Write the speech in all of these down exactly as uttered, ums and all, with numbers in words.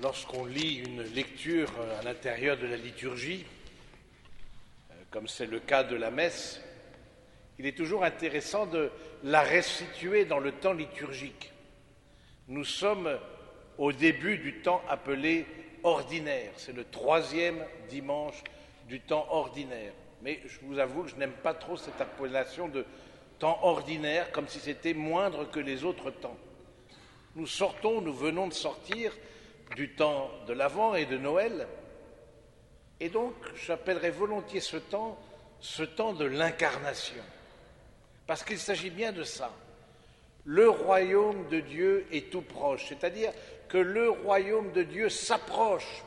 lorsqu'on lit une lecture à l'intérieur de la liturgie, comme c'est le cas de la messe, il est toujours intéressant de la restituer dans le temps liturgique. Nous sommes au début du temps appelé ordinaire, c'est le troisième dimanche du temps ordinaire. Mais je vous avoue que je n'aime pas trop cette appellation de temps ordinaire, comme si c'était moindre que les autres temps. Nous sortons, nous venons de sortir du temps de l'Avent et de Noël, et donc j'appellerais volontiers ce temps, ce temps de l'incarnation, parce qu'il s'agit bien de ça. Le royaume de Dieu est tout proche, c'est-à-dire que le royaume de Dieu s'approche.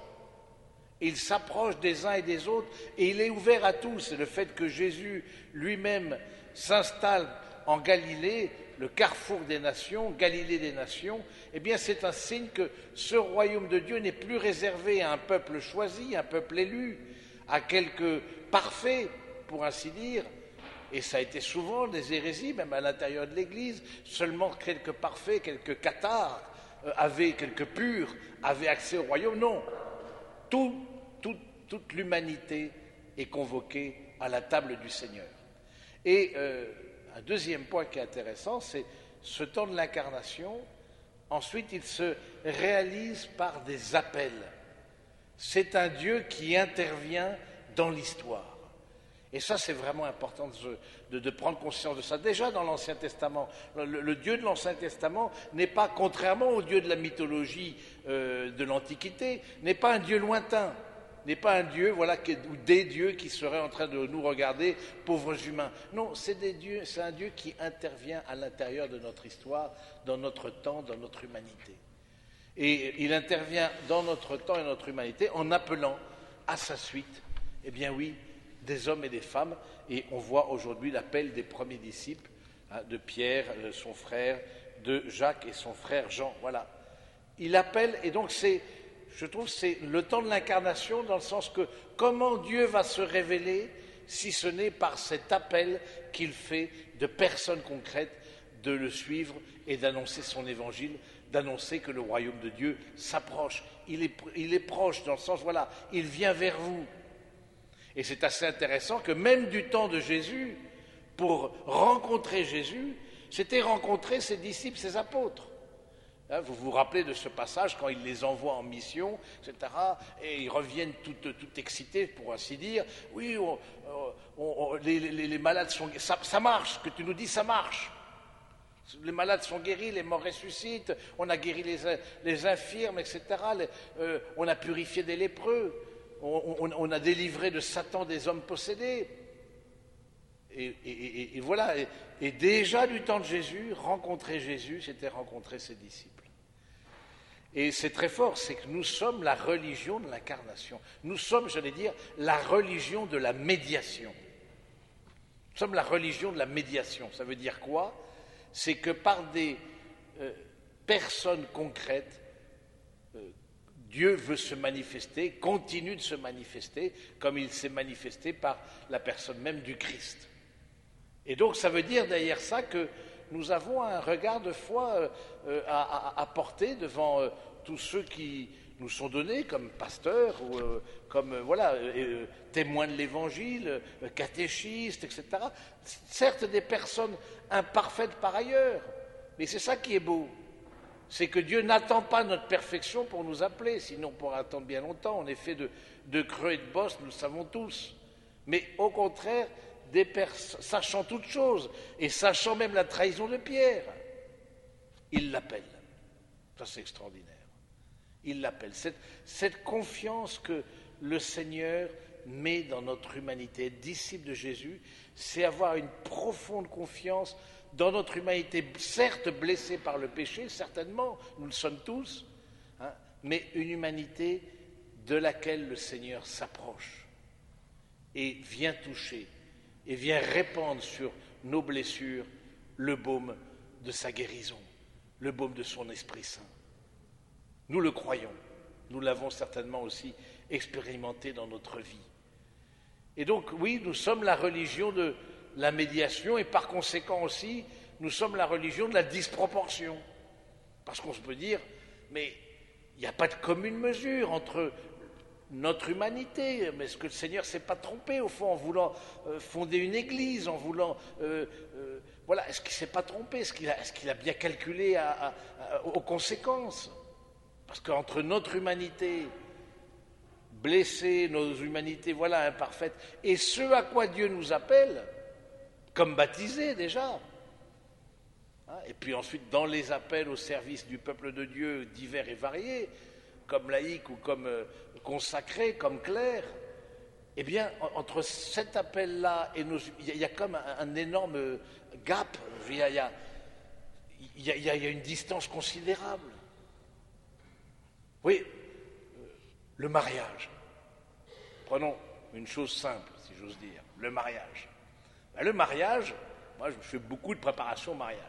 Il s'approche des uns et des autres et il est ouvert à tous. Et le fait que Jésus lui-même s'installe en Galilée, le carrefour des nations, Galilée des nations, eh bien c'est un signe que ce royaume de Dieu n'est plus réservé à un peuple choisi, un peuple élu, à quelques parfaits, pour ainsi dire. Et ça a été souvent des hérésies, même à l'intérieur de l'Église. Seulement quelques parfaits, quelques cathares, euh, avaient, quelques purs, avaient accès au royaume. Non, tout, tout, toute l'humanité est convoquée à la table du Seigneur. Et euh, un deuxième point qui est intéressant, c'est ce temps de l'incarnation. Ensuite, il se réalise par des appels. C'est un Dieu qui intervient dans l'histoire. Et ça, c'est vraiment important de, de, de prendre conscience de ça. Déjà dans l'Ancien Testament, le, le Dieu de l'Ancien Testament n'est pas, contrairement au Dieu de la mythologie euh, de l'Antiquité, n'est pas un Dieu lointain, n'est pas un Dieu, voilà, qui, ou des dieux qui seraient en train de nous regarder, pauvres humains. Non, c'est des dieux, c'est un Dieu qui intervient à l'intérieur de notre histoire, dans notre temps, dans notre humanité. Et il intervient dans notre temps et notre humanité en appelant à sa suite, eh bien oui, des hommes et des femmes, et on voit aujourd'hui l'appel des premiers disciples, hein, de Pierre, son frère, de Jacques et son frère Jean, voilà. Il appelle, et donc c'est, je trouve, c'est le temps de l'incarnation, dans le sens que comment Dieu va se révéler, si ce n'est par cet appel qu'il fait de personnes concrètes, de le suivre et d'annoncer son évangile, d'annoncer que le royaume de Dieu s'approche. Il est, il est proche, dans le sens, voilà, il vient vers vous. Et c'est assez intéressant que même du temps de Jésus, pour rencontrer Jésus, c'était rencontrer ses disciples, ses apôtres. Hein, vous vous rappelez de ce passage quand il les envoie en mission, et cetera, et ils reviennent tout, tout excités, pour ainsi dire. Oui, on, on, on, les, les, les malades sont... Ça, ça marche, ce que tu nous dis, ça marche. Les malades sont guéris, les morts ressuscitent, on a guéri les, les infirmes, et cetera. Les, euh, on a purifié des lépreux. On, on, on a délivré de Satan des hommes possédés. Et, et, et, et voilà. Et, et déjà du temps de Jésus, rencontrer Jésus, c'était rencontrer ses disciples. Et c'est très fort, c'est que nous sommes la religion de l'incarnation. Nous sommes, j'allais dire, la religion de la médiation. Nous sommes la religion de la médiation. Ça veut dire quoi? C'est que par des euh, personnes concrètes, euh, Dieu veut se manifester, continue de se manifester, comme il s'est manifesté par la personne même du Christ. Et donc ça veut dire derrière ça que nous avons un regard de foi euh, à, à, à porter devant euh, tous ceux qui nous sont donnés comme pasteurs ou euh, comme euh, voilà, euh, témoins de l'Évangile, euh, catéchistes, et cetera. Certes des personnes imparfaites par ailleurs, mais c'est ça qui est beau. C'est que Dieu n'attend pas notre perfection pour nous appeler, sinon on pourrait attendre bien longtemps. On est fait de, de creux et de bosses, nous le savons tous. Mais au contraire, des pers- sachant toutes choses, et sachant même la trahison de Pierre, il l'appelle. Ça c'est extraordinaire. Il l'appelle. Cette, cette confiance que le Seigneur met dans notre humanité, être disciple de Jésus, c'est avoir une profonde confiance dans notre humanité, certes blessée par le péché, certainement, nous le sommes tous, hein, mais une humanité de laquelle le Seigneur s'approche et vient toucher, et vient répandre sur nos blessures le baume de sa guérison, le baume de son Esprit Saint. Nous le croyons, nous l'avons certainement aussi expérimenté dans notre vie. Et donc, oui, nous sommes la religion de la médiation et par conséquent aussi, nous sommes la religion de la disproportion. Parce qu'on se peut dire, mais il n'y a pas de commune mesure entre notre humanité. Mais est-ce que le Seigneur ne s'est pas trompé, au fond, en voulant euh, fonder une église, en voulant... Euh, euh, voilà, est-ce qu'il ne s'est pas trompé? Est-ce qu'il a, est-ce qu'il a bien calculé à, à, à, aux conséquences? Parce qu'entre notre humanité blessée, nos humanités, voilà, imparfaites, et ce à quoi Dieu nous appelle, comme baptisés déjà, hein, et puis ensuite dans les appels au service du peuple de Dieu divers et variés, comme laïcs ou comme euh, consacrés, comme clercs, eh bien, entre cet appel-là et nos... Il y, y a comme un, un énorme gap, il y a, il y a, il y a, il y a une distance considérable. Oui, le mariage. Prenons une chose simple, si j'ose dire, le mariage. Ben, le mariage, moi je fais beaucoup de préparation au mariage.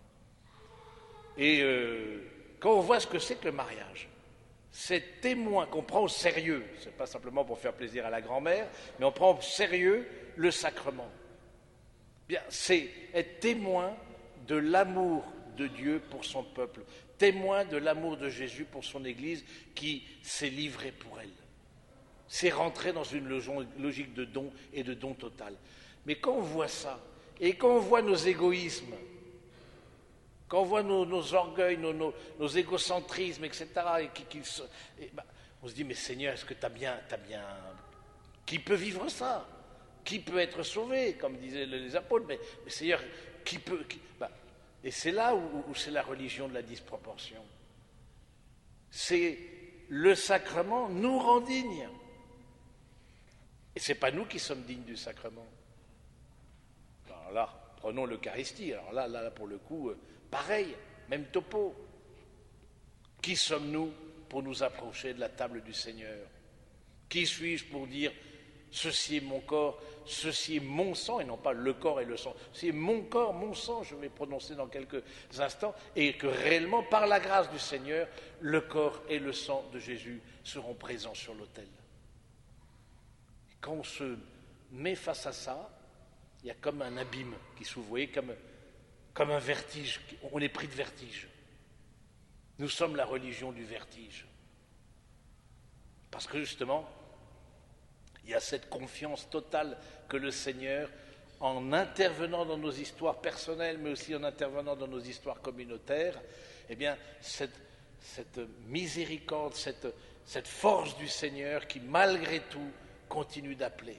Et euh, quand on voit ce que c'est que le mariage, c'est témoin qu'on prend au sérieux, c'est pas simplement pour faire plaisir à la grand-mère, mais on prend au sérieux le sacrement. Bien, c'est être témoin de l'amour de Dieu pour son peuple, témoin de l'amour de Jésus pour son Église qui s'est livrée pour elle. C'est rentrer dans une logique de don et de don total. Mais quand on voit ça, et quand on voit nos égoïsmes, quand on voit nos, nos orgueils, nos, nos, nos égocentrismes, et cetera, et qui, qui, et ben, on se dit, mais Seigneur, est-ce que tu as bien, t'as bien... Qui peut vivre ça? Qui peut être sauvé, comme disaient les apôtres? Mais, mais Seigneur, qui peut... Qui... Ben, et c'est là où, où c'est la religion de la disproportion. C'est le sacrement nous rend dignes. Et ce n'est pas nous qui sommes dignes du sacrement. Alors là, prenons l'Eucharistie. Alors là, là, pour le coup, pareil, même topo. Qui sommes-nous pour nous approcher de la table du Seigneur? Qui suis-je pour dire ceci est mon corps, ceci est mon sang, et non pas le corps et le sang. C'est mon corps, mon sang, je vais prononcer dans quelques instants, et que réellement, par la grâce du Seigneur, le corps et le sang de Jésus seront présents sur l'autel. Quand on se met face à ça, il y a comme un abîme qui s'ouvre, vous voyez, comme, comme un vertige, on est pris de vertige. Nous sommes la religion du vertige. Parce que justement, il y a cette confiance totale que le Seigneur, en intervenant dans nos histoires personnelles, mais aussi en intervenant dans nos histoires communautaires, eh bien, cette, cette miséricorde, cette, cette force du Seigneur qui, malgré tout, continue d'appeler.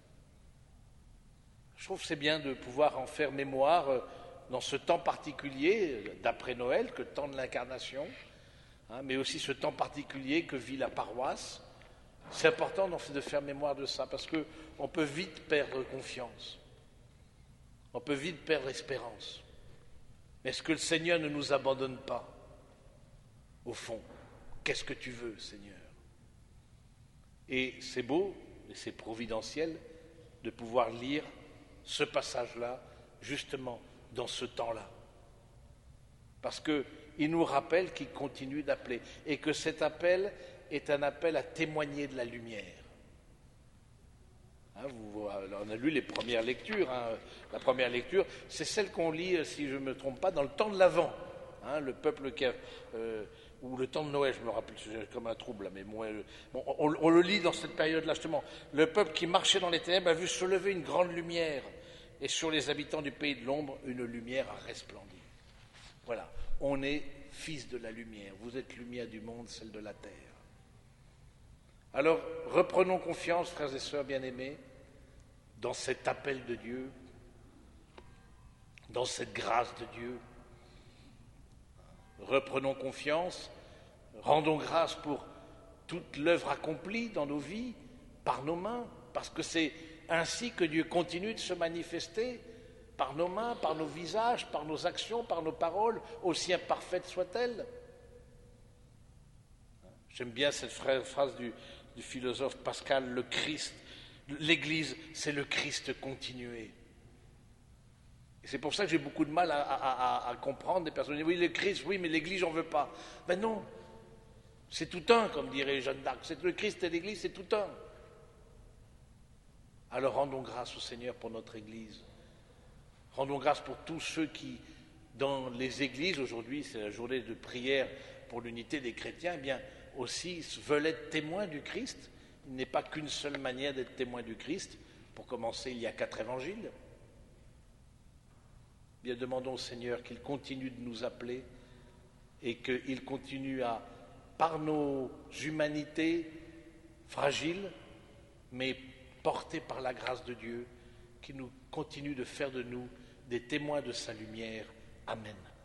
Je trouve que c'est bien de pouvoir en faire mémoire dans ce temps particulier d'après Noël, que le temps de l'incarnation, hein, mais aussi ce temps particulier que vit la paroisse. C'est important de faire mémoire de ça, parce qu'on peut vite perdre confiance, on peut vite perdre espérance. Mais est-ce que le Seigneur ne nous abandonne pas? Au fond, qu'est-ce que tu veux, Seigneur? Et c'est beau, et c'est providentiel, de pouvoir lire ce passage-là, justement, dans ce temps-là. Parce qu'il nous rappelle qu'il continue d'appeler, et que cet appel est un appel à témoigner de la lumière. Hein, vous, on a lu les premières lectures. Hein. La première lecture, c'est celle qu'on lit, si je ne me trompe pas, dans le temps de l'Avent. Hein, le peuple qui a... Euh, ou le temps de Noël, je me rappelle, c'est comme un trouble, là, mais moi, bon, on, on le lit dans cette période-là, justement. Le peuple qui marchait dans les ténèbres a vu se lever une grande lumière, et sur les habitants du pays de l'ombre, une lumière a resplendi. Voilà, on est fils de la lumière, vous êtes lumière du monde, celle de la terre. Alors, reprenons confiance, frères et sœurs bien-aimés, dans cet appel de Dieu, dans cette grâce de Dieu. Reprenons confiance, rendons grâce pour toute l'œuvre accomplie dans nos vies, par nos mains, parce que c'est ainsi que Dieu continue de se manifester, par nos mains, par nos visages, par nos actions, par nos paroles, aussi imparfaites soient-elles. J'aime bien cette phrase du, du philosophe Pascal, le Christ, l'Église, c'est le Christ continué. Et c'est pour ça que j'ai beaucoup de mal à, à, à, à comprendre des personnes qui disent, oui, le Christ, oui, mais l'Église, j'en veux pas. Ben non, c'est tout un, comme dirait Jeanne d'Arc, c'est le Christ et l'Église, c'est tout un. Alors rendons grâce au Seigneur pour notre Église. Rendons grâce pour tous ceux qui, dans les églises, aujourd'hui, c'est la journée de prière pour l'unité des chrétiens, eh bien, aussi veulent être témoins du Christ. Il n'est pas qu'une seule manière d'être témoin du Christ. Pour commencer, il y a quatre évangiles. Bien, demandons au Seigneur qu'il continue de nous appeler et qu'il continue à, par nos humanités fragiles, mais portées par la grâce de Dieu, qu'il nous continue de faire de nous des témoins de sa lumière. Amen.